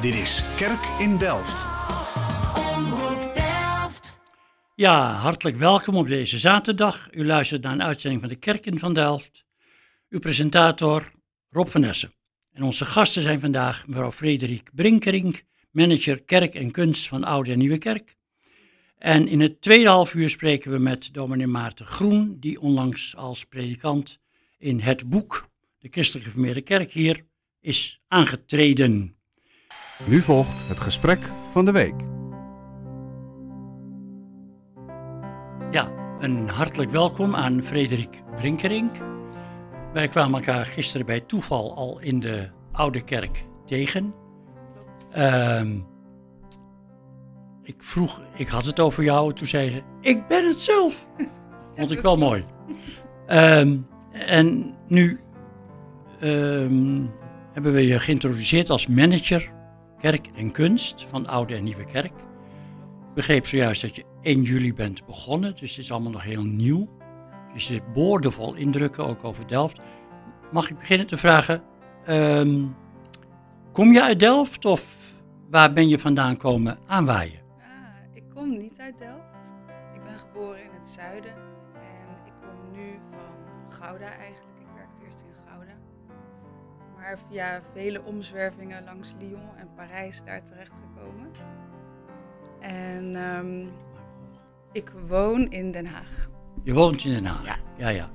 Dit is Kerk in Delft. Omroep Delft. Ja, hartelijk welkom op deze zaterdag. U luistert naar een uitzending van de Kerk in van Delft. Uw presentator Rob van Essen. En onze gasten zijn vandaag mevrouw Frederik Brinkerink, manager Kerk en Kunst van Oude en Nieuwe Kerk. En in het tweede halfuur spreken we met dominee Maarten Groen, die onlangs als predikant in het boek De Christelijke Gereformeerde Kerk hier is aangetreden. Nu volgt het gesprek van de week. Ja, een hartelijk welkom aan Frederik Brinkerink. Wij kwamen elkaar gisteren bij toeval al in de Oude Kerk tegen. Ik had het over jou, toen zei ze, ik ben het zelf. Vond ik wel mooi. En nu hebben we je geïntroduceerd als manager Kerk en Kunst van Oude en Nieuwe Kerk. Ik begreep zojuist dat je 1 juli bent begonnen, dus het is allemaal nog heel nieuw. Je zit boordevol indrukken, ook over Delft. Mag ik beginnen te vragen, kom je uit Delft of waar ben je vandaan komen aanwaaien? Ik kom niet uit Delft. Ik ben geboren in het zuiden en ik kom nu van Gouda eigenlijk. Ik werkte eerst in Gouda. Maar via vele omzwervingen langs Lyon en Parijs daar terecht gekomen. En ik woon in Den Haag. Je woont in Den Haag? Ja.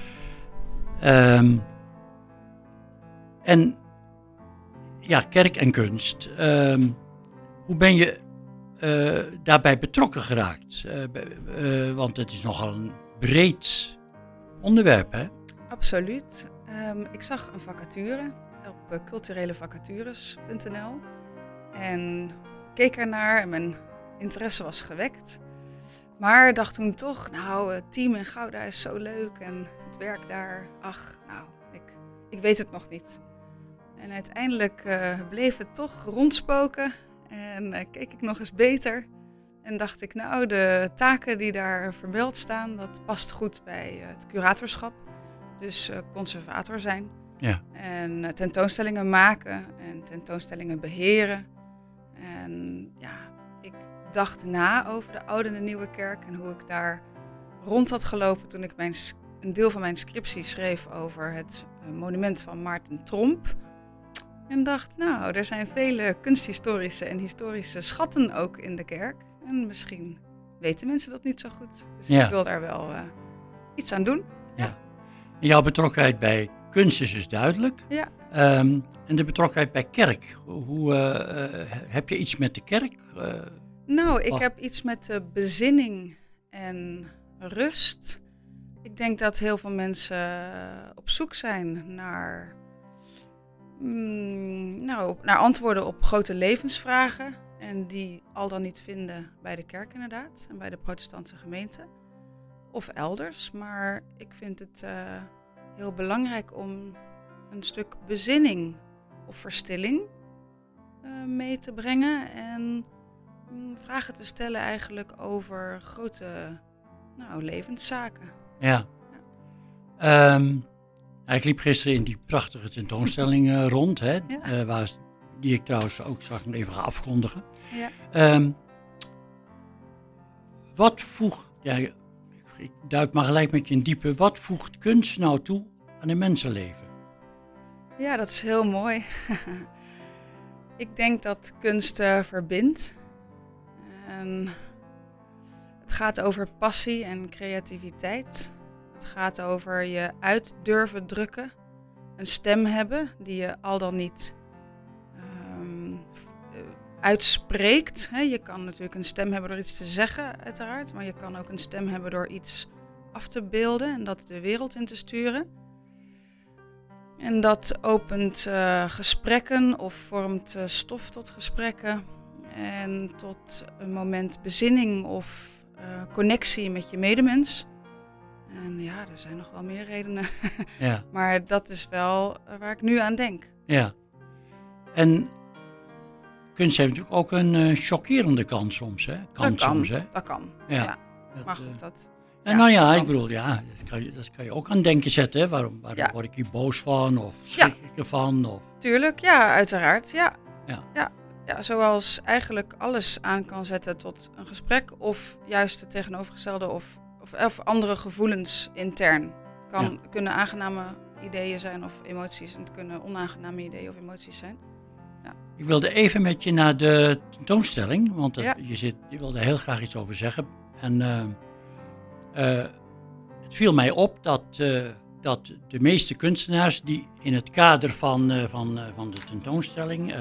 En ja, kerk en kunst. Hoe ben je daarbij betrokken geraakt? Want het is nogal een breed onderwerp, hè? Absoluut. Ik zag een vacature op culturelevacatures.nl en keek ernaar en mijn interesse was gewekt. Maar dacht toen toch, het team in Gouda is zo leuk en het werk daar, ik weet het nog niet. En uiteindelijk bleef het toch rondspoken en keek ik nog eens beter. En dacht ik, de taken die daar vermeld staan, dat past goed bij het curatorschap. Dus conservator zijn. Ja. En tentoonstellingen maken en tentoonstellingen beheren. En ja, ik dacht na over de Oude en de Nieuwe Kerk en hoe ik daar rond had gelopen toen ik een deel van mijn scriptie schreef over het monument van Maarten Tromp. En dacht, er zijn vele kunsthistorische en historische schatten ook in de kerk. En misschien weten mensen dat niet zo goed. Dus ik wil daar wel iets aan doen. Ja. En jouw betrokkenheid bij kunst is dus duidelijk. Ja. En de betrokkenheid bij kerk. Heb je iets met de kerk? Ik heb iets met de bezinning en rust. Ik denk dat heel veel mensen op zoek zijn naar antwoorden op grote levensvragen. En die al dan niet vinden bij de kerk inderdaad. En bij de protestantse gemeente. Of elders. Maar ik vind het heel belangrijk om een stuk bezinning of verstilling mee te brengen. En vragen te stellen eigenlijk over grote levenszaken. Ja. Ik liep gisteren in die prachtige tentoonstelling rond, hè, Ja. Die ik trouwens ook straks nog even ga afkondigen. Ja. Ik duik maar gelijk met je in diepe. Wat voegt kunst nou toe aan een mensenleven? Ja, dat is heel mooi. Ik denk dat kunst verbindt. En het gaat over passie en creativiteit. Het gaat over je uit durven drukken. Een stem hebben die je al dan niet uitspreekt. Je kan natuurlijk een stem hebben door iets te zeggen, uiteraard. Maar je kan ook een stem hebben door iets af te beelden en dat de wereld in te sturen. En dat opent gesprekken of vormt stof tot gesprekken. En tot een moment bezinning of connectie met je medemens. En ja, er zijn nog wel meer redenen. Ja. Maar dat is wel waar ik nu aan denk. Ja. En kunst heeft natuurlijk ook een chockerende kant soms, hè? Dat kan. Ja. Maar goed, dat... Ik bedoel, dat kan je ook aan denken zetten. Hè? Waarom Ja. word ik hier boos van of schrik ik ervan? Of... Tuurlijk, ja, uiteraard. Ja. zoals eigenlijk alles aan kan zetten tot een gesprek of juist het tegenovergestelde of andere gevoelens intern. Kunnen aangename ideeën zijn of emoties en het kunnen onaangename ideeën of emoties zijn. Ik wilde even met je naar de tentoonstelling, want je wilde heel graag iets over zeggen. En het viel mij op dat de meeste kunstenaars die in het kader van de tentoonstelling,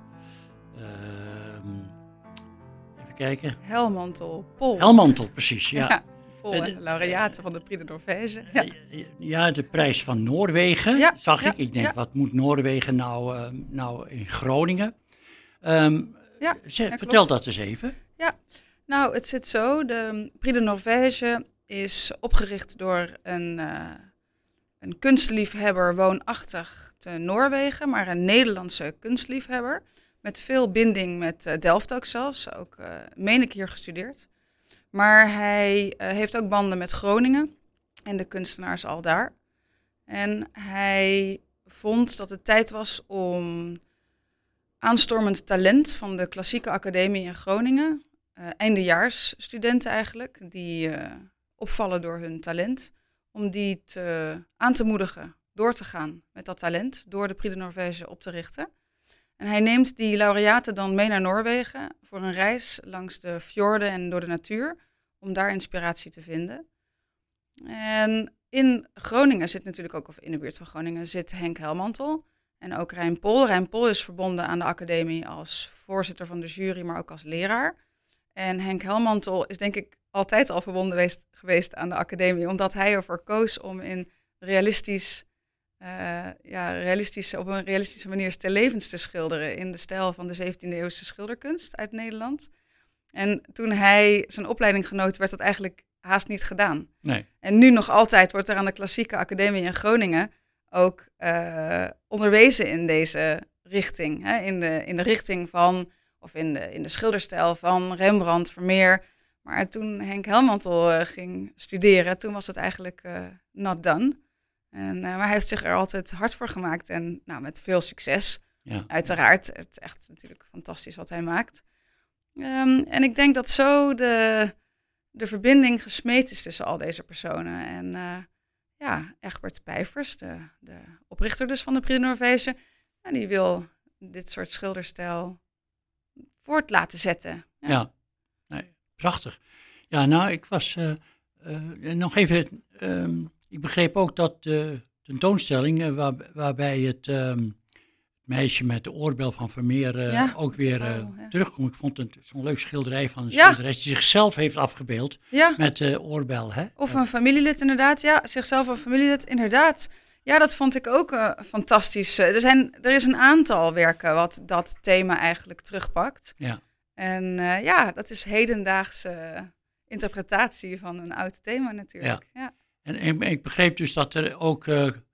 even kijken. Paul. Helmantel, precies, ja. Paul en de laureaten van de Prix de Norvège. Ja, de prijs van Noorwegen zag ik. Ik denk, wat moet Noorwegen nou in Groningen? Vertel klopt. dat eens even. Ja, nou het zit zo. De Prix de Norvège is opgericht door een kunstliefhebber woonachtig te Noorwegen, maar een Nederlandse kunstliefhebber. Met veel binding met Delft ook zelfs. Ook meen ik hier gestudeerd. Maar hij heeft ook banden met Groningen en de kunstenaars al daar. En hij vond dat het tijd was om aanstormend talent van de Klassieke Academie in Groningen, eindejaarsstudenten eigenlijk, die opvallen door hun talent, om die aan te moedigen door te gaan met dat talent, door de Prix de Norvège op te richten. En hij neemt die laureaten dan mee naar Noorwegen voor een reis langs de fjorden en door de natuur, om daar inspiratie te vinden. En in Groningen zit natuurlijk ook, of in de buurt van Groningen, zit Henk Helmantel en ook Rijn Pol. Rijn Pol is verbonden aan de academie als voorzitter van de jury, maar ook als leraar. En Henk Helmantel is denk ik altijd al verbonden geweest aan de academie, omdat hij ervoor koos om in op een realistische manier stillevens te schilderen in de stijl van de 17e eeuwse schilderkunst uit Nederland. En toen hij zijn opleiding genoot, werd dat eigenlijk haast niet gedaan. Nee. En nu nog altijd wordt er aan de Klassieke Academie in Groningen ook onderwezen in deze richting. Hè? In de richting van, of in de schilderstijl van Rembrandt, Vermeer. Maar toen Henk Helmantel ging studeren, toen was het eigenlijk not done. Maar hij heeft zich er altijd hard voor gemaakt en met veel succes. Ja. Uiteraard, het is echt natuurlijk fantastisch wat hij maakt. En ik denk dat zo de verbinding gesmeed is tussen al deze personen. En Egbert Pijvers, de oprichter dus van de Prix de Norvège, die wil dit soort schilderstijl voort laten zetten. Ja. Nee, prachtig. Ja, nou, ik was nog even. Ik begreep ook dat de tentoonstelling, waarbij het meisje met de oorbel van Vermeer ook weer terugkomt. Ik vond het zo'n leuk schilderij van een schilderij die zichzelf heeft afgebeeld met de oorbel. Hè? Of een familielid inderdaad, zichzelf een familielid inderdaad. Ja, dat vond ik ook fantastisch. Er is een aantal werken wat dat thema eigenlijk terugpakt. Ja. En dat is hedendaagse interpretatie van een oud thema natuurlijk. Ja. En ik begreep dus dat er ook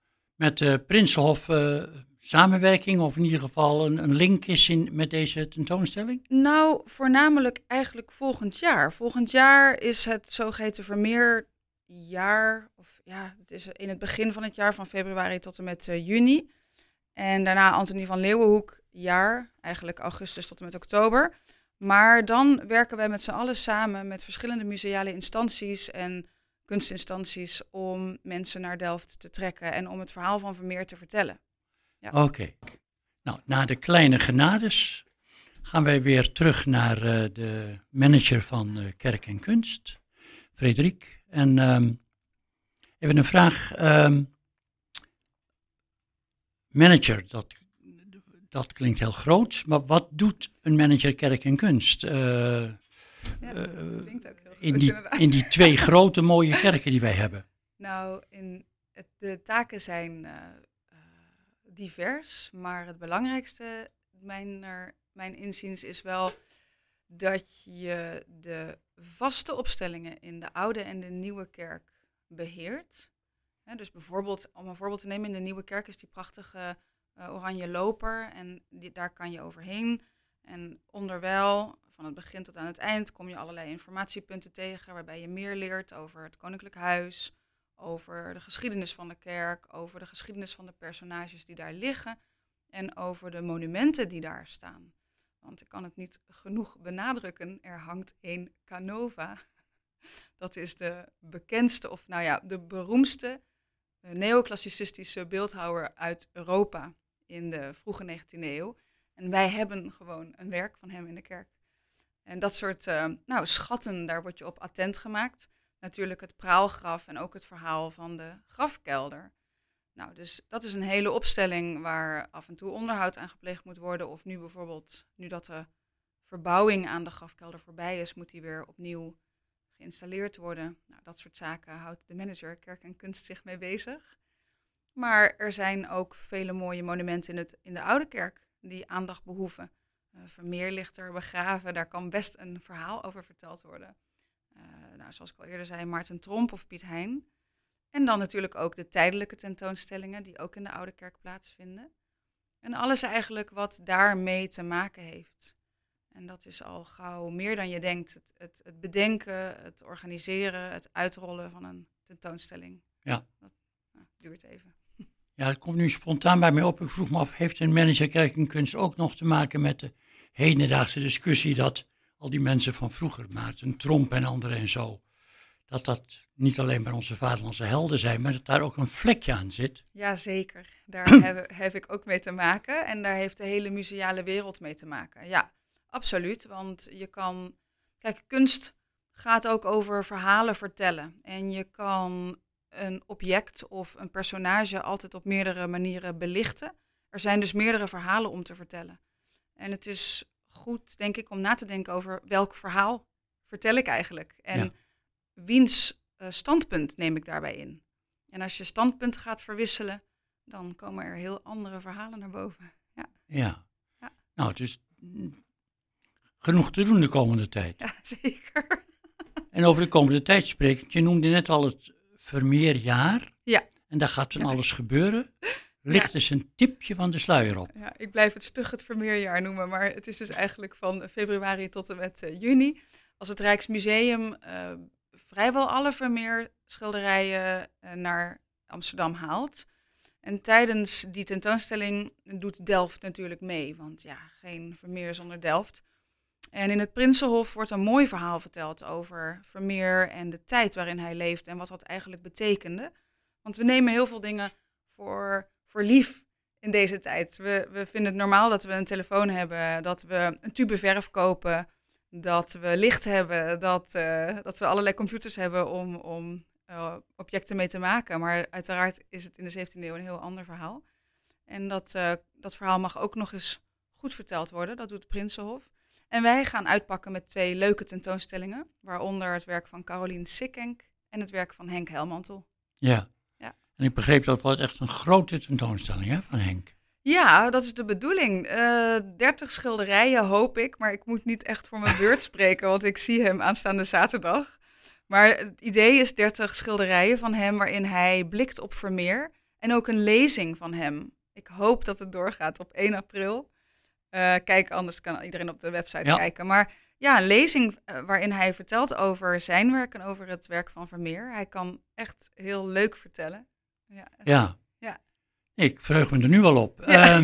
met Prinsenhof samenwerking, of in ieder geval een link is met deze tentoonstelling? Nou, voornamelijk eigenlijk volgend jaar. Volgend jaar is het zogeheten Vermeerjaar. Het is in het begin van het jaar, van februari tot en met juni. En daarna Antonie van Leeuwenhoek jaar, eigenlijk augustus tot en met oktober. Maar dan werken wij met z'n allen samen met verschillende museale instanties en kunstinstanties om mensen naar Delft te trekken en om het verhaal van Vermeer te vertellen. Ja. Oké. Nou, na de kleine genades gaan wij weer terug naar de manager van Kerk en Kunst, Frederik. En even een vraag. Manager, dat klinkt heel groot, maar wat doet een manager Kerk en Kunst? Dat klinkt ook heel goed, in die twee grote mooie kerken die wij hebben. Nou, de taken zijn divers, maar het belangrijkste, mijn inziens, is wel dat je de vaste opstellingen in de oude en de nieuwe kerk beheert. Dus bijvoorbeeld, om een voorbeeld te nemen, in de nieuwe kerk is die prachtige oranje loper en daar kan je overheen. En onderwijl, van het begin tot aan het eind, kom je allerlei informatiepunten tegen waarbij je meer leert over het Koninklijk Huis, over de geschiedenis van de kerk, over de geschiedenis van de personages die daar liggen en over de monumenten die daar staan. Want ik kan het niet genoeg benadrukken. Er hangt een Canova. Dat is de bekendste, of de beroemdste neoclassicistische beeldhouwer uit Europa in de vroege 19e eeuw. En wij hebben gewoon een werk van hem in de kerk. En dat soort schatten, daar word je op attent gemaakt. Natuurlijk het praalgraf en ook het verhaal van de grafkelder. Nou, dus dat is een hele opstelling waar af en toe onderhoud aan gepleegd moet worden. Of nu bijvoorbeeld, nu dat de verbouwing aan de grafkelder voorbij is, moet die weer opnieuw geïnstalleerd worden. Nou, dat soort zaken houdt de manager Kerk en Kunst zich mee bezig. Maar er zijn ook vele mooie monumenten in de Oude Kerk die aandacht behoeven. Vermeer ligt er begraven, daar kan best een verhaal over verteld worden. Zoals ik al eerder zei, Maarten Tromp of Piet Hein. En dan natuurlijk ook de tijdelijke tentoonstellingen die ook in de Oude Kerk plaatsvinden. En alles eigenlijk wat daarmee te maken heeft. En dat is al gauw meer dan je denkt. Het bedenken, het organiseren, het uitrollen van een tentoonstelling. Ja. Dat duurt even. Ja, het komt nu spontaan bij mij op. Ik vroeg me af, heeft een manager Kerk en Kunst ook nog te maken met de hedendaagse discussie dat al die mensen van vroeger, Maarten Tromp en anderen en zo, dat niet alleen maar onze vaderlandse helden zijn, maar dat daar ook een vlekje aan zit? Jazeker, daar heb ik ook mee te maken. En daar heeft de hele museale wereld mee te maken. Ja, absoluut. Want je kan... Kijk, kunst gaat ook over verhalen vertellen. En je kan een object of een personage altijd op meerdere manieren belichten. Er zijn dus meerdere verhalen om te vertellen. En het is goed, denk ik, om na te denken over welk verhaal vertel ik eigenlijk. En wiens standpunt neem ik daarbij in. En als je standpunt gaat verwisselen, dan komen er heel andere verhalen naar boven. Ja. Nou, het is genoeg te doen de komende tijd. Ja, zeker. En over de komende tijd sprekend, je noemde net al het Vermeerjaar. Ja. En daar gaat van alles gebeuren. Ligt dus een tipje van de sluier op. Ja, ik blijf het stug het Vermeerjaar noemen, maar het is dus eigenlijk van februari tot en met juni. Als het Rijksmuseum vrijwel alle Vermeer schilderijen naar Amsterdam haalt. En tijdens die tentoonstelling doet Delft natuurlijk mee, want ja, geen Vermeer zonder Delft. En in het Prinsenhof wordt een mooi verhaal verteld over Vermeer en de tijd waarin hij leeft en wat dat eigenlijk betekende. Want we nemen heel veel dingen voor lief in deze tijd. We vinden het normaal dat we een telefoon hebben, dat we een tube verf kopen, dat we licht hebben, dat we allerlei computers hebben om objecten mee te maken. Maar uiteraard is het in de 17e eeuw een heel ander verhaal. En dat verhaal mag ook nog eens goed verteld worden. Dat doet het Prinsenhof. En wij gaan uitpakken met 2 leuke tentoonstellingen, waaronder het werk van Carolien Sikkenk en het werk van Henk Helmantel. Ja. En ik begreep dat wordt echt een grote tentoonstelling, hè, van Henk. Ja, dat is de bedoeling. 30 schilderijen hoop ik, maar ik moet niet echt voor mijn beurt spreken, want ik zie hem aanstaande zaterdag. Maar het idee is 30 schilderijen van hem waarin hij blikt op Vermeer en ook een lezing van hem. Ik hoop dat het doorgaat op 1 april. Kijk, anders kan iedereen op de website kijken. Maar ja, een lezing waarin hij vertelt over zijn werk en over het werk van Vermeer. Hij kan echt heel leuk vertellen. Ja. Ik verheug me er nu al op. Ja.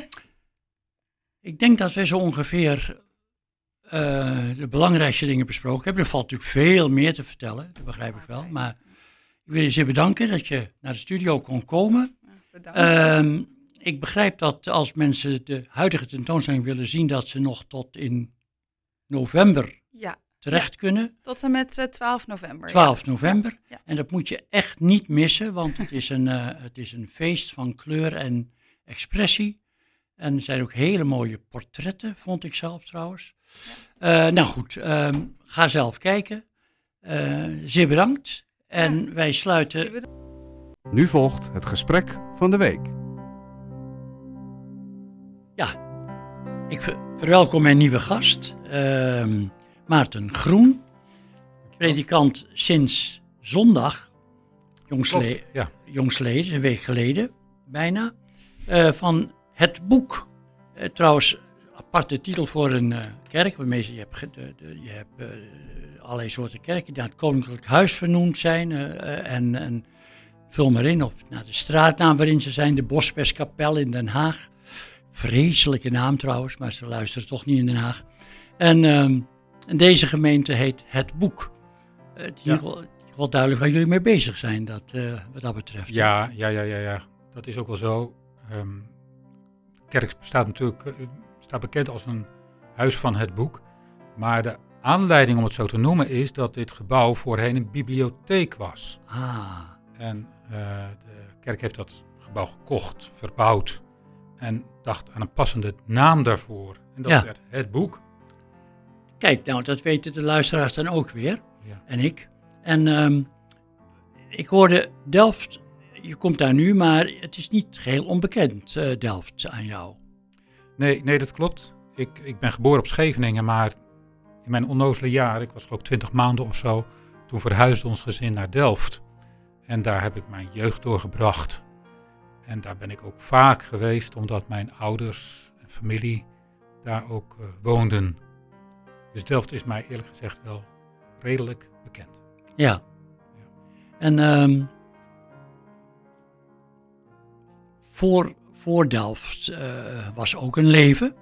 Ik denk dat wij zo ongeveer de belangrijkste dingen besproken hebben. Er valt natuurlijk veel meer te vertellen, dat begrijp ik wel. Maar ik wil je zeer bedanken dat je naar de studio kon komen. Bedankt. Ik begrijp dat als mensen de huidige tentoonstelling willen zien, dat ze nog tot in november terecht kunnen. Tot en met 12 november. 12 november. Ja. En dat moet je echt niet missen, want het is een feest van kleur en expressie. En er zijn ook hele mooie portretten, vond ik zelf trouwens. Ja. Nou goed, ga zelf kijken. Zeer bedankt. En wij sluiten. Nu volgt het gesprek van de week. Ja, ik verwelkom mijn nieuwe gast, Maarten Groen. Predikant sinds zondag, jongsleden, een week geleden bijna, van het boek. Trouwens, aparte titel voor een kerk. Je hebt allerlei soorten kerken die naar het Koninklijk Huis vernoemd zijn. En vul maar in, of naar de straatnaam waarin ze zijn, de Bosperskapel in Den Haag. Vreselijke naam trouwens, maar ze luisteren toch niet in Den Haag. En deze gemeente heet Het Boek. Het is in ieder geval duidelijk waar jullie mee bezig zijn, wat dat betreft. Ja. Dat is ook wel zo. De kerk staat bekend als een huis van het boek. Maar de aanleiding om het zo te noemen is dat dit gebouw voorheen een bibliotheek was. En de kerk heeft dat gebouw gekocht, verbouwd en dacht aan een passende naam daarvoor. En dat werd Het Boek. Kijk, nou, dat weten de luisteraars dan ook weer. Ja. En ik. En ik hoorde Delft, je komt daar nu, maar het is niet geheel onbekend, Delft, aan jou. Nee, dat klopt. Ik ben geboren op Scheveningen, maar in mijn onnozele jaar, ik was geloof ik 20 maanden of zo, toen verhuisde ons gezin naar Delft. En daar heb ik mijn jeugd doorgebracht. En daar ben ik ook vaak geweest, omdat mijn ouders en familie daar ook woonden. Dus Delft is mij eerlijk gezegd wel redelijk bekend. Ja. En voor Delft was ook een leven.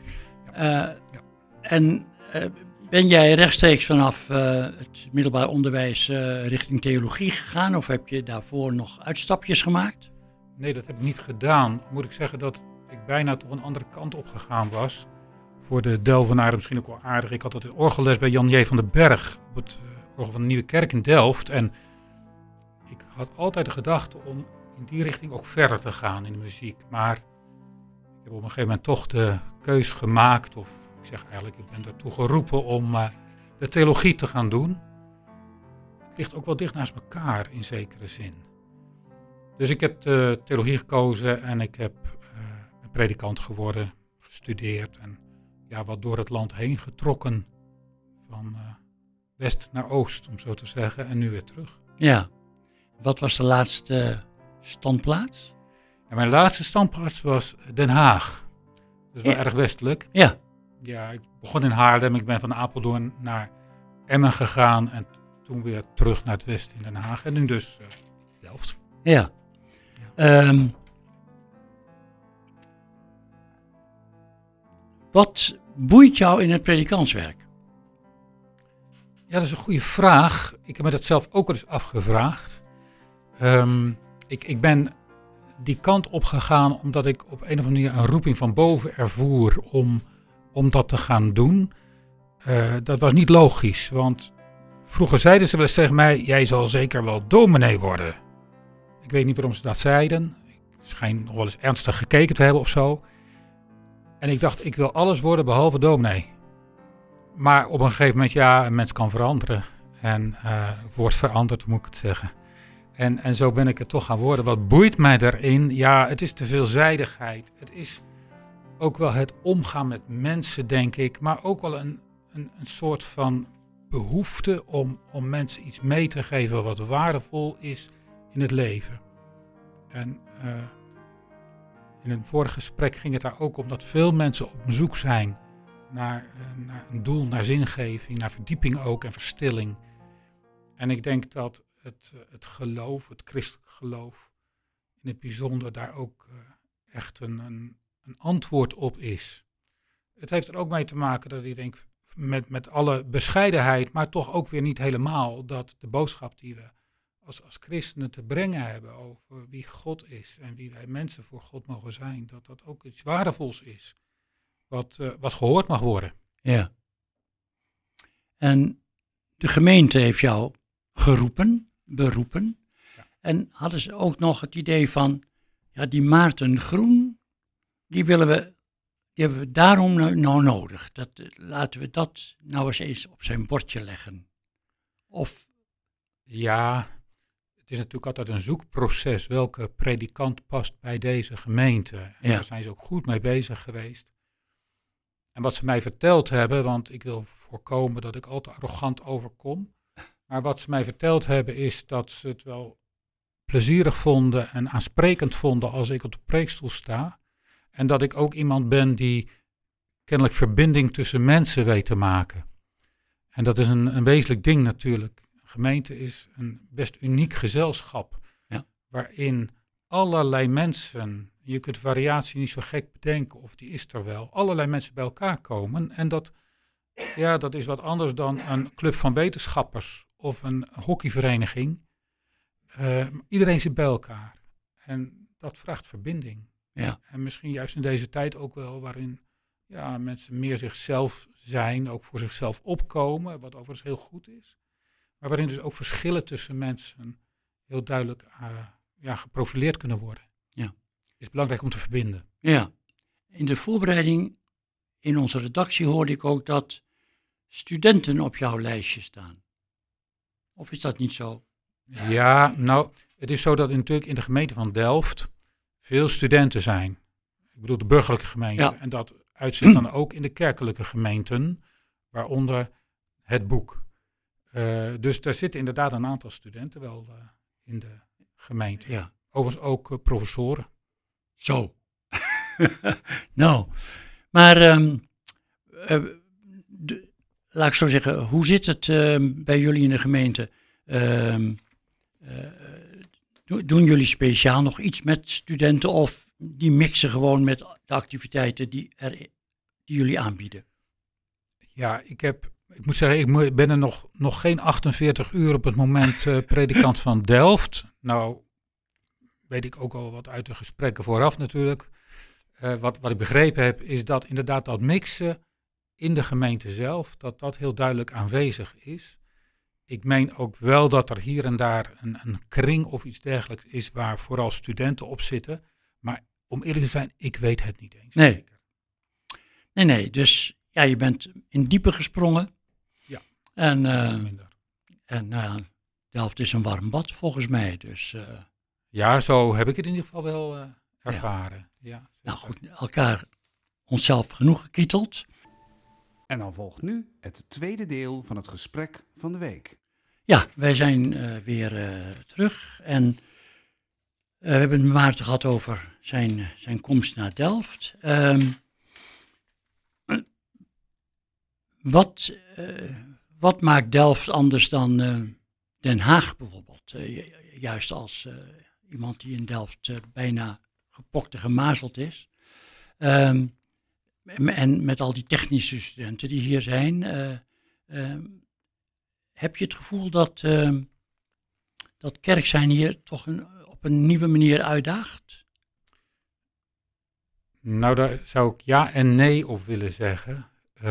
En ben jij rechtstreeks vanaf het middelbaar onderwijs richting theologie gegaan? Of heb je daarvoor nog uitstapjes gemaakt? Nee, dat heb ik niet gedaan. Moet ik zeggen dat ik bijna toch een andere kant op gegaan was. Voor de Delvenaren misschien ook wel aardig. Ik had altijd orgelles bij Jan J. van den Berg op het orgel van de Nieuwe Kerk in Delft. En ik had altijd de gedachte om in die richting ook verder te gaan in de muziek. Maar ik heb op een gegeven moment toch de keus gemaakt, of ik zeg eigenlijk, ik ben ertoe geroepen om de theologie te gaan doen. Het ligt ook wel dicht naast elkaar in zekere zin. Dus ik heb de theologie gekozen en ik heb een predikant geworden, gestudeerd en wat door het land heen getrokken. Van west naar oost, om zo te zeggen, en nu weer terug. Ja. Wat was de laatste standplaats? En mijn laatste standplaats was Den Haag. Dat is wel erg westelijk. Ja. Ja, ik begon in Haarlem. Ik ben van Apeldoorn naar Emmen gegaan en toen weer terug naar het westen in Den Haag. En nu dus Delft. Ja. Wat boeit jou in het predikantswerk? Ja, dat is een goede vraag. Ik heb me dat zelf ook al eens afgevraagd. Ik ben die kant op gegaan omdat ik op een of andere manier een roeping van boven ervoer om dat te gaan doen. Dat was niet logisch, want vroeger zeiden ze wel eens tegen mij, jij zal zeker wel dominee worden. Ik weet niet waarom ze dat zeiden. Ik schijn nog wel eens ernstig gekeken te hebben of zo. En ik dacht, ik wil alles worden behalve dominee. Maar op een gegeven moment, een mens kan veranderen. En wordt veranderd, moet ik het zeggen. En zo ben ik het toch gaan worden. Wat boeit mij daarin? Ja, het is de veelzijdigheid. Het is ook wel het omgaan met mensen, denk ik. Maar ook wel een soort van behoefte om mensen iets mee te geven wat waardevol is in het leven. En in een vorig gesprek ging het daar ook om dat veel mensen op zoek zijn naar een doel, naar zingeving, naar verdieping ook en verstilling. En ik denk dat het geloof, het christelijk geloof, in het bijzonder daar ook echt een antwoord op is. Het heeft er ook mee te maken dat ik denk, met alle bescheidenheid, maar toch ook weer niet helemaal, dat de boodschap die we als christenen te brengen hebben over wie God is en wie wij mensen voor God mogen zijn, dat dat ook iets waardevols is, wat gehoord mag worden. Ja. En de gemeente heeft jou beroepen. Ja. En hadden ze ook nog het idee van, die Maarten Groen, die hebben we daarom nou nodig. Laten we dat nou eens op zijn bordje leggen. Of... Ja, het is natuurlijk altijd een zoekproces. Welke predikant past bij deze gemeente? En daar zijn ze ook goed mee bezig geweest. En wat ze mij verteld hebben, want ik wil voorkomen dat ik al te arrogant overkom. Maar wat ze mij verteld hebben is dat ze het wel plezierig vonden en aansprekend vonden als ik op de preekstoel sta. En dat ik ook iemand ben die kennelijk verbinding tussen mensen weet te maken. En dat is een wezenlijk ding natuurlijk. Een gemeente is een best uniek gezelschap. Ja. Waarin allerlei mensen Je kunt de variatie niet zo gek bedenken, of die is er wel. Allerlei mensen bij elkaar komen. En dat is wat anders dan een club van wetenschappers of een hockeyvereniging. Iedereen zit bij elkaar. En dat vraagt verbinding. Ja. En misschien juist in deze tijd ook wel, waarin mensen meer zichzelf zijn, ook voor zichzelf opkomen, wat overigens heel goed is. Maar waarin dus ook verschillen tussen mensen heel duidelijk geprofileerd kunnen worden. Ja. Is belangrijk om te verbinden. Ja. In de voorbereiding in onze redactie hoorde ik ook dat studenten op jouw lijstje staan. Of is dat niet zo? Ja, nou, het is zo dat natuurlijk in de gemeente van Delft veel studenten zijn. Ik bedoel de burgerlijke gemeente. Ja. En dat uitzicht dan ook in de kerkelijke gemeenten, waaronder het boek. Dus daar zitten inderdaad een aantal studenten wel in de gemeente. Ja. Overigens ook professoren. Zo. Nou, maar laat ik zo zeggen, hoe zit het bij jullie in de gemeente? Doen jullie speciaal nog iets met studenten of die mixen gewoon met de activiteiten die jullie aanbieden? Ja, ik moet zeggen, ik ben er nog geen 48 uur op het moment predikant van Delft. Nou, weet ik ook al wat uit de gesprekken vooraf natuurlijk. Wat ik begrepen heb, is dat inderdaad dat mixen in de gemeente zelf, dat heel duidelijk aanwezig is. Ik meen ook wel dat er hier en daar een kring of iets dergelijks is waar vooral studenten op zitten. Maar om eerlijk te zijn, ik weet het niet eens. Nee. Zeker. Nee, dus ja, je bent in diepe gesprongen. Ja. En Minder. Delft is een warm bad volgens mij, dus... Ja, zo heb ik het in ieder geval wel ervaren. Ja, nou goed, onszelf genoeg gekieteld. En dan volgt nu het tweede deel van het gesprek van de week. Ja, wij zijn weer terug en we hebben het met Maarten gehad over zijn komst naar Delft. Wat maakt Delft anders dan Den Haag bijvoorbeeld? Juist als iemand die in Delft bijna gepokt en gemazeld is. En met al die technische studenten die hier zijn, heb je het gevoel dat kerk zijn hier toch op een nieuwe manier uitdaagt? Nou, daar zou ik ja en nee op willen zeggen.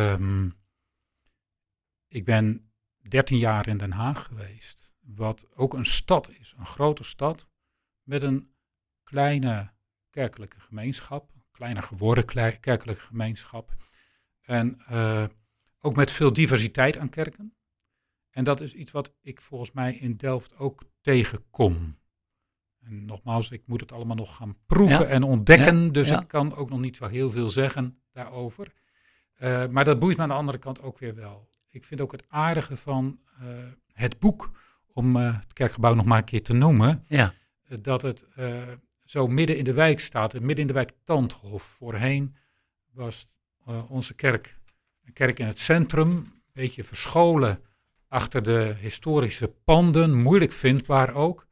Ik ben 13 jaar in Den Haag geweest, wat ook een stad is, een grote stad, met een kleine kerkelijke gemeenschap, kleiner geworden kerkelijke gemeenschap. En ook met veel diversiteit aan kerken. En dat is iets wat ik volgens mij in Delft ook tegenkom. En nogmaals, ik moet het allemaal nog gaan proeven en ontdekken, dus ik kan ook nog niet zo heel veel zeggen daarover. Maar dat boeit me aan de andere kant ook weer wel. Ik vind ook het aardige van het boek, om het kerkgebouw nog maar een keer te noemen, dat het zo midden in de wijk staat, midden in de wijk Tandhof. Voorheen was onze kerk een kerk in het centrum, een beetje verscholen achter de historische panden, moeilijk vindbaar ook.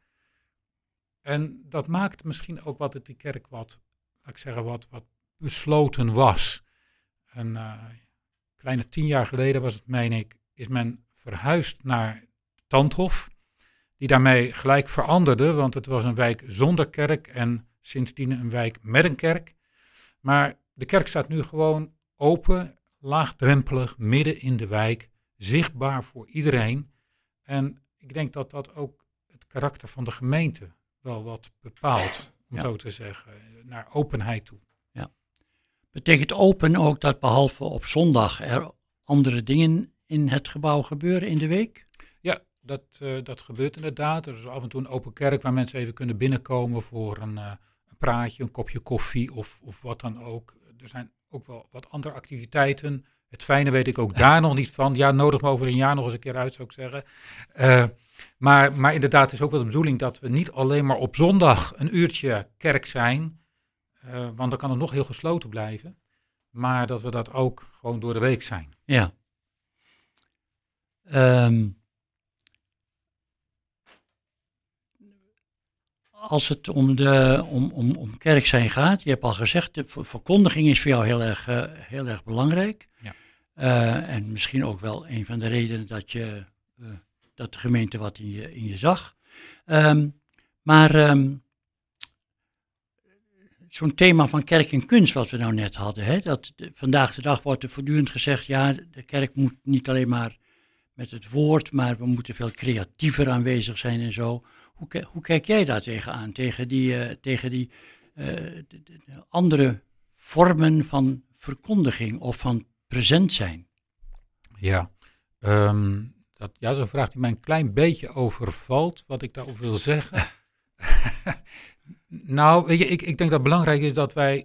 En dat maakt misschien ook wat het die kerk wat besloten was. Een kleine 10 jaar geleden was het, meen ik, is men verhuisd naar Tandhof, die daarmee gelijk veranderde, want het was een wijk zonder kerk en sindsdien een wijk met een kerk. Maar de kerk staat nu gewoon open, laagdrempelig, midden in de wijk, zichtbaar voor iedereen. En ik denk dat dat ook het karakter van de gemeente wel wat bepaalt, om zo te zeggen, naar openheid toe. Ja. Betekent open ook dat behalve op zondag er andere dingen in het gebouw gebeuren in de week? Ja, dat gebeurt inderdaad. Er is af en toe een open kerk waar mensen even kunnen binnenkomen voor een praatje, een kopje koffie of wat dan ook. Er zijn ook wel wat andere activiteiten. Het fijne weet ik ook daar nog niet van. Ja, nodig me over een jaar nog eens een keer uit, zou ik zeggen. Maar inderdaad, het is ook wel de bedoeling dat we niet alleen maar op zondag een uurtje kerk zijn. Want dan kan het nog heel gesloten blijven. Maar dat we dat ook gewoon door de week zijn. Ja. als het om kerk zijn gaat, je hebt al gezegd, de verkondiging is voor jou heel erg belangrijk. Ja. En misschien ook wel een van de redenen dat de gemeente wat in je zag. Maar zo'n thema van kerk en kunst wat we nou net hadden, hè, vandaag de dag wordt er voortdurend gezegd, ja, de kerk moet niet alleen maar met het woord, maar we moeten veel creatiever aanwezig zijn en zo. Hoe kijk jij daar tegenaan, tegen die andere vormen van verkondiging of van present zijn? Ja, dat is een vraag die mij een klein beetje overvalt, wat ik daarop wil zeggen. Nou, weet je, ik denk dat het belangrijk is dat wij,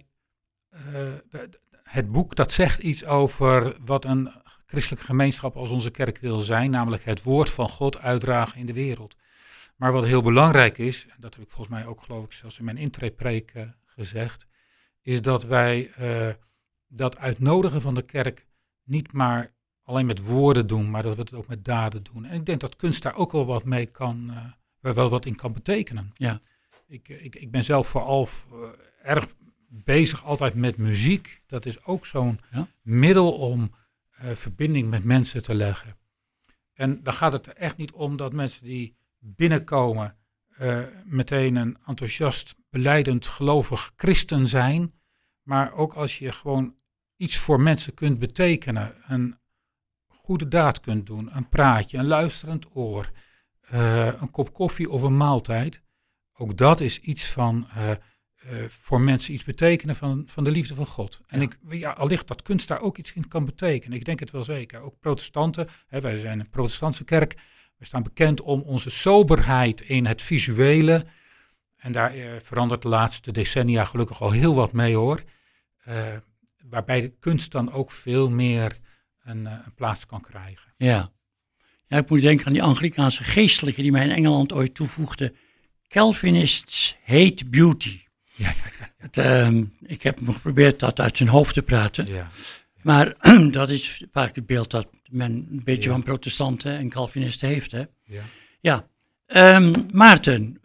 het boek dat zegt iets over wat een christelijke gemeenschap als onze kerk wil zijn, namelijk het woord van God uitdragen in de wereld. Maar wat heel belangrijk is, en dat heb ik volgens mij ook geloof ik zelfs in mijn intrepreek gezegd, is dat wij dat uitnodigen van de kerk niet maar alleen met woorden doen, maar dat we het ook met daden doen. En ik denk dat kunst daar ook wel wat mee kan, wel wat in kan betekenen. Ja. Ik ben zelf vooral erg bezig altijd met muziek. Dat is ook zo'n middel om verbinding met mensen te leggen. En dan gaat het er echt niet om dat mensen die binnenkomen meteen een enthousiast, belijdend, gelovig christen zijn. Maar ook als je gewoon iets voor mensen kunt betekenen, een goede daad kunt doen, een praatje, een luisterend oor, een kop koffie of een maaltijd. Ook dat is iets van voor mensen iets betekenen van de liefde van God. En allicht dat kunst daar ook iets in kan betekenen. Ik denk het wel zeker. Ook protestanten, wij zijn een protestantse kerk. We staan bekend om onze soberheid in het visuele. En daar verandert de laatste decennia gelukkig al heel wat mee hoor. Waarbij de kunst dan ook veel meer een plaats kan krijgen. Ja, ik moet denken aan die Anglikaanse geestelijke die mij in Engeland ooit toevoegde. Calvinists hate beauty. Ja. Ik heb hem geprobeerd dat uit zijn hoofd te praten. Ja. Maar dat is vaak het beeld dat men een beetje van protestanten en Calvinisten heeft. Hè? Ja. Maarten,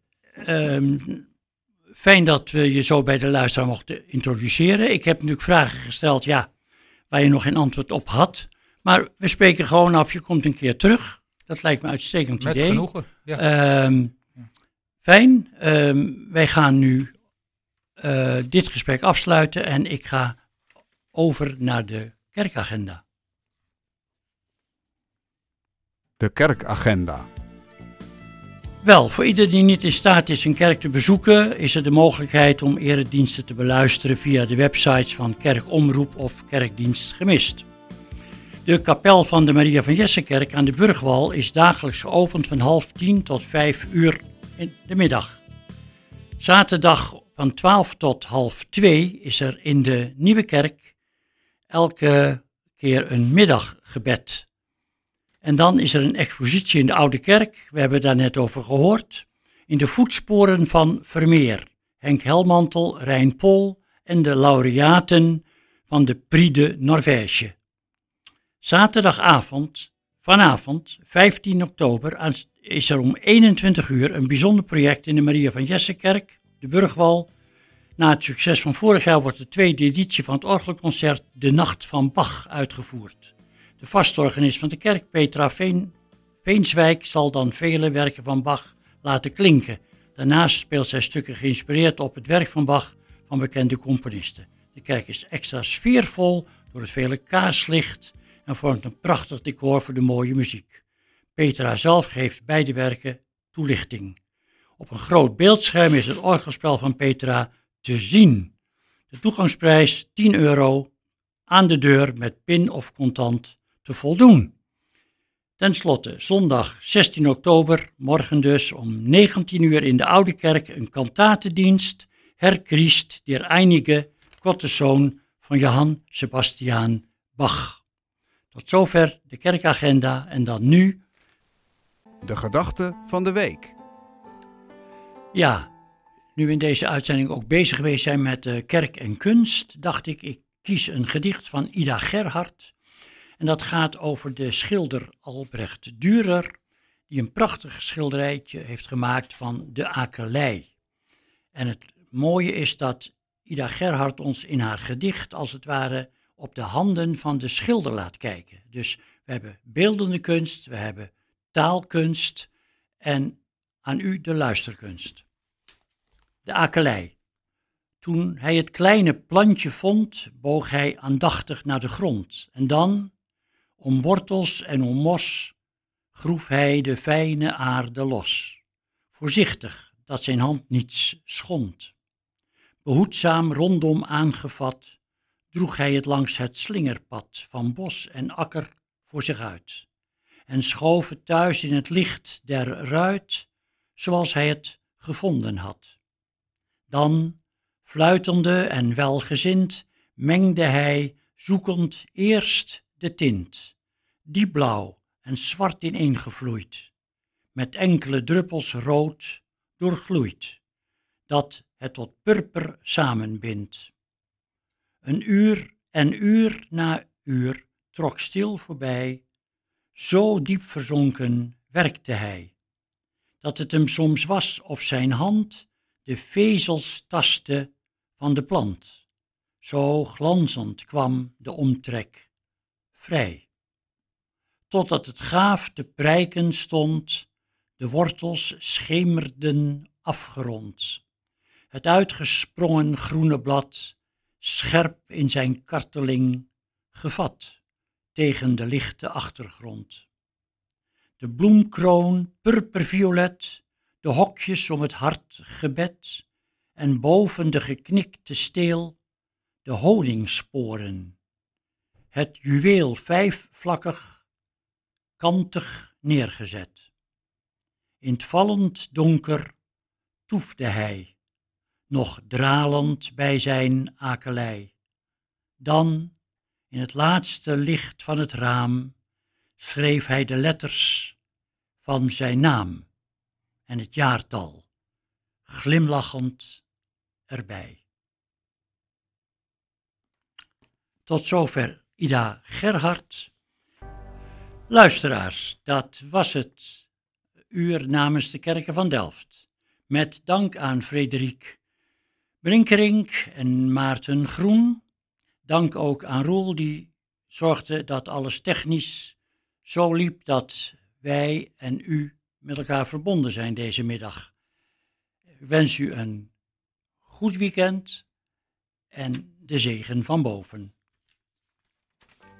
fijn dat we je zo bij de luisteraar mochten introduceren. Ik heb natuurlijk vragen gesteld, waar je nog geen antwoord op had. Maar we spreken gewoon af, je komt een keer terug. Dat lijkt me een uitstekend idee. Met genoegen, ja. Fijn, wij gaan nu dit gesprek afsluiten en ik ga over naar de kerkagenda. De kerkagenda. Wel, voor ieder die niet in staat is een kerk te bezoeken, is er de mogelijkheid om erediensten te beluisteren via de websites van Kerkomroep of Kerkdienst Gemist. De kapel van de Maria van Jessekerk aan de Burgwal is dagelijks geopend van 9:30 tot 5:00 in de middag. Zaterdag van 12 tot 1:30 is er in de Nieuwe Kerk elke keer een middaggebed. En dan is er een expositie in de Oude Kerk, we hebben daar net over gehoord, in de voetsporen van Vermeer, Henk Helmantel, Rijn Pol en de laureaten van de Prix de Norvège. Zaterdagavond, vanavond, 15 oktober, is er om 21:00 een bijzonder project in de Maria van Jessekerk, de Burgwal. Na het succes van vorig jaar wordt de tweede editie van het orgelconcert De Nacht van Bach uitgevoerd. De vastorganist van de kerk, Petra Veenswijk, zal dan vele werken van Bach laten klinken. Daarnaast speelt zij stukken geïnspireerd op het werk van Bach van bekende componisten. De kerk is extra sfeervol door het vele kaarslicht en vormt een prachtig decor voor de mooie muziek. Petra zelf geeft bij de werken toelichting. Op een groot beeldscherm is het orgelspel van Petra te zien. De toegangsprijs €10, aan de deur met pin of contant te voldoen. Ten slotte, zondag 16 oktober, morgen dus om 19:00 in de Oude Kerk een kantatendienst, Herr Christ der einige Gotteszoon van Johann Sebastian Bach. Tot zover de kerkagenda en dan nu De gedachte van de week. Ja, nu we in deze uitzending ook bezig geweest zijn met kerk en kunst, dacht ik kies een gedicht van Ida Gerhard. En dat gaat over de schilder Albrecht Dürer, die een prachtig schilderijtje heeft gemaakt van de akelei. En het mooie is dat Ida Gerhard ons in haar gedicht als het ware op de handen van de schilder laat kijken. Dus we hebben beeldende kunst, we hebben taalkunst en aan u de luisterkunst. De akelei. Toen hij het kleine plantje vond, boog hij aandachtig naar de grond. En dan, om wortels en om mos, groef hij de fijne aarde los. Voorzichtig, dat zijn hand niets schond. Behoedzaam rondom aangevat, droeg hij het langs het slingerpad van bos en akker voor zich uit. En schoof het thuis in het licht der ruit, zoals hij het gevonden had. Dan, fluitende en welgezind, mengde hij, zoekend eerst de tint, diepblauw en zwart ineengevloeid, met enkele druppels rood doorgloeid, dat het tot purper samenbindt. Een uur en uur na uur trok stil voorbij, zo diep verzonken werkte hij, dat het hem soms was of zijn hand de vezels tastte van de plant. Zo glanzend kwam de omtrek vrij. Totdat het gaaf te prijken stond, de wortels schemerden afgerond. Het uitgesprongen groene blad, scherp in zijn karteling gevat, tegen de lichte achtergrond. De bloemkroon purperviolet, de hokjes om het hart gebed, en boven de geknikte steel de honingsporen. Het juweel vijfvlakkig, kantig neergezet. In het vallend donker toefde hij, nog dralend bij zijn akelei. Dan, in het laatste licht van het raam, schreef hij de letters van zijn naam en het jaartal, glimlachend erbij. Tot zover Ida Gerhard. Luisteraars, dat was het uur namens de Kerken van Delft. Met dank aan Frederik Brinkerink en Maarten Groen. Dank ook aan Roel, die zorgde dat alles technisch zo liep dat wij en u met elkaar verbonden zijn deze middag. Ik wens u een goed weekend en de zegen van boven.